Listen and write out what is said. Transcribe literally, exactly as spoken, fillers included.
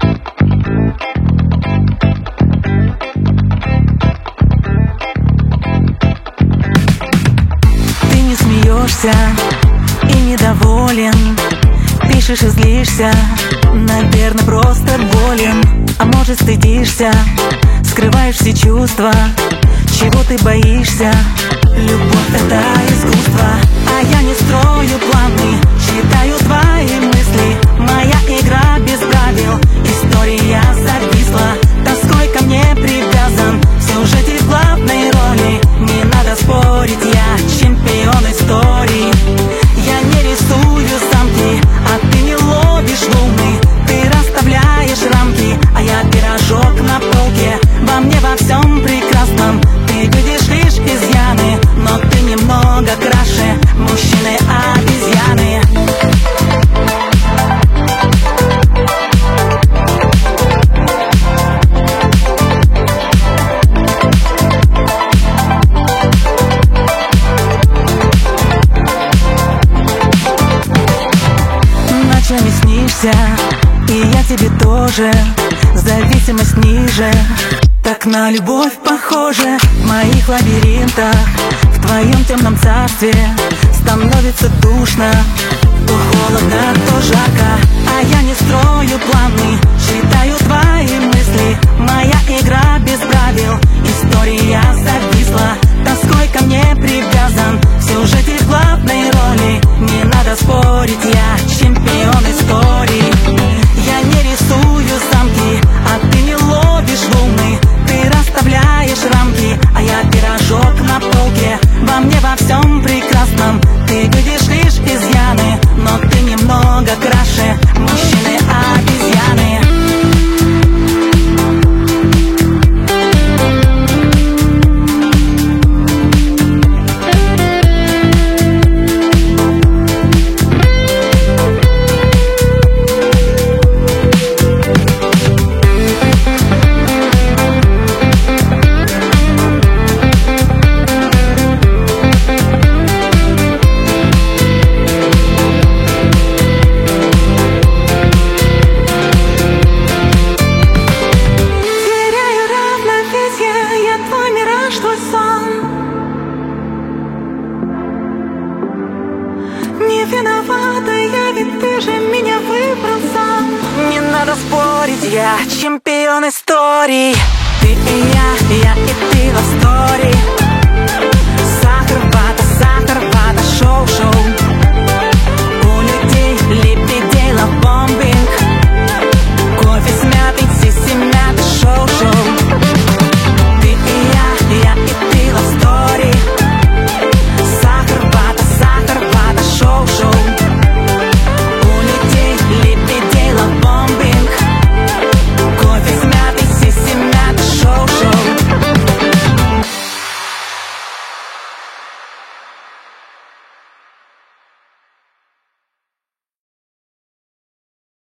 Ты не смеешься и недоволен, пишешь и злишься, наверное, просто болен. А может, стыдишься, скрываешь все чувства. Чего ты боишься? Любовь — это искусство. А я не строю планы, читаю твои мысли. Моя игра без правил, история зависла. Тоской ко мне привязан, в сюжете главной роли. Не надо спорить, я чемпион истории. Я не рисую замки, а ты не ловишь волны. Ты расставляешь рамки, а я пирожок на полке. Во мне во всем прекрасном ты видишь лишь изъяны, но ты немного краше мужчины-обезьяны. Ночами снишься, и я тебе тоже. Зависимость ниже, так на любовь похоже. В моих лабиринтах, в твоем темном царстве становится душно. То холодно, то жарко, а я не строю планы, читаю твои мысли. Моя игра без правил, история зависла. Тоской ко мне привязан, в сюжете главной роли. Не надо спорить, я чемпион истории. Я не рисую замки, а ты не ловишь волны. Ты расставляешь рамки, а я пирожок на полке. Во мне во всем прекрасном ты видишь лишь изъяны, но ты немного краше мужчины-обезьяны. Не виновата я, ведь ты же меня выбрал сам. Не надо спорить, я чемпион истории. Ты и я, я и ты в истории. Сахар, вата, сахар, вата, шоу, шоу.